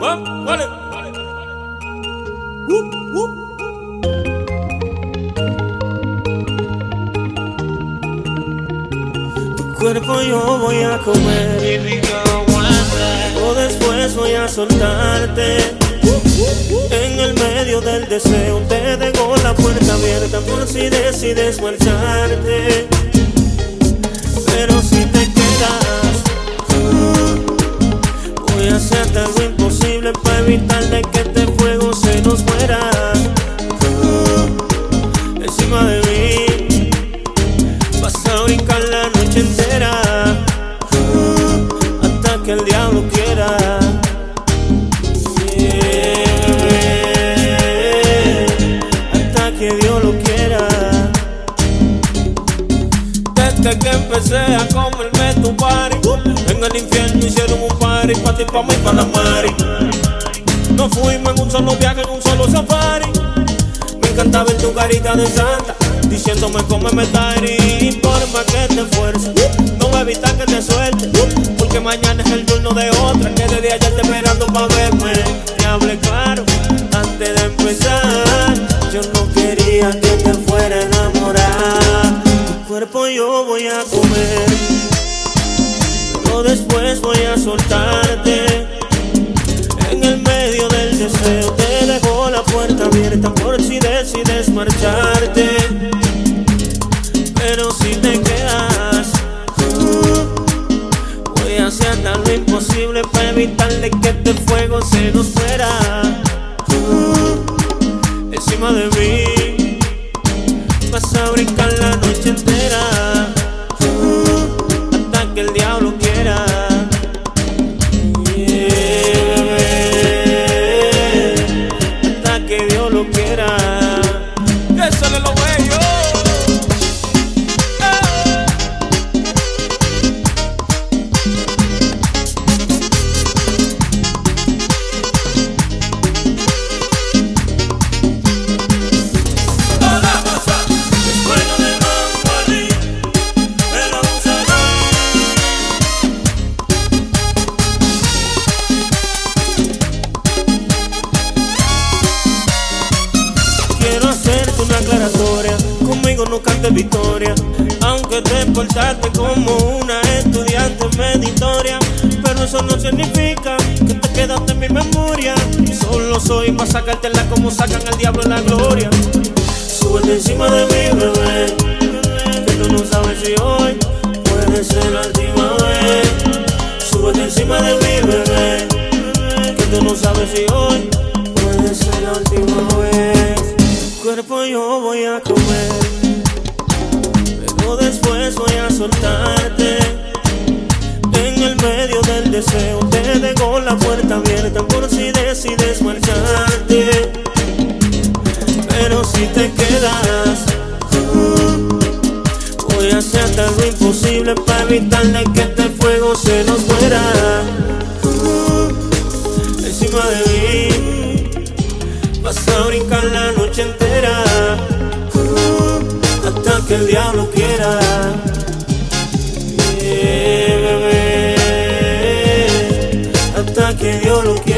Vale. Tu cuerpo yo voy a comer, o después voy a soltarte. En el medio del deseo te dejo la puerta abierta por si decides marcharte. Pero si te quedas, voy a hacerte algo imposible para evitar de que este fuego se nos muera. Encima de mí vas a brincar la noche entera, hasta que el diablo quiera. Que Dios lo quiera. Desde que empecé a comerme tu party, en el infierno hicieron un party pa' ti, pa' mí, pa' la mari. Nos fuimos en un solo viaje, en un solo safari. Me encanta ver tu carita de santa, diciéndome cómeme tari. Por más que te esfuerces, no voy a evitar que te suelte, porque mañana es el turno de otra que desde ayer te esperando pa' verme. Te hablé claro antes de empezar, yo no quería que te fuera a enamorar. Tu cuerpo yo voy a comer, pero después voy a soltarte. En el medio del deseo te dejo la puerta abierta por si decides marcharte. Pero si te quedas, voy a hacer lo imposible para evitarle que este fuego se nos fuera. Encima de mí vas a brincar la noche entera, hasta que el diablo quiera. Hasta que Dios lo quiera. Que sale lo bello. Una aclaratoria, conmigo no cantes victoria, aunque te portaste como una estudiante meditoria. Pero eso no significa que te quedaste en mi memoria. Solo soy para sacártela como sacan al diablo en la gloria. Súbete encima de mí, bebé, que tú no sabes si hoy puede ser la última vez. Súbete encima de mí, bebé, que tú no sabes si hoy puede ser la última vez. Cuerpo yo voy a comer, pero después voy a soltarte. En el medio del deseo te dejo la puerta abierta por si decides marcharte. Pero si te quedas, voy a hacer algo imposible para evitarle que este fuego se nos muera. Encima de mí vas a brincar la noche entera, hasta que el diablo quiera. Bebé, hasta que Dios lo quiera.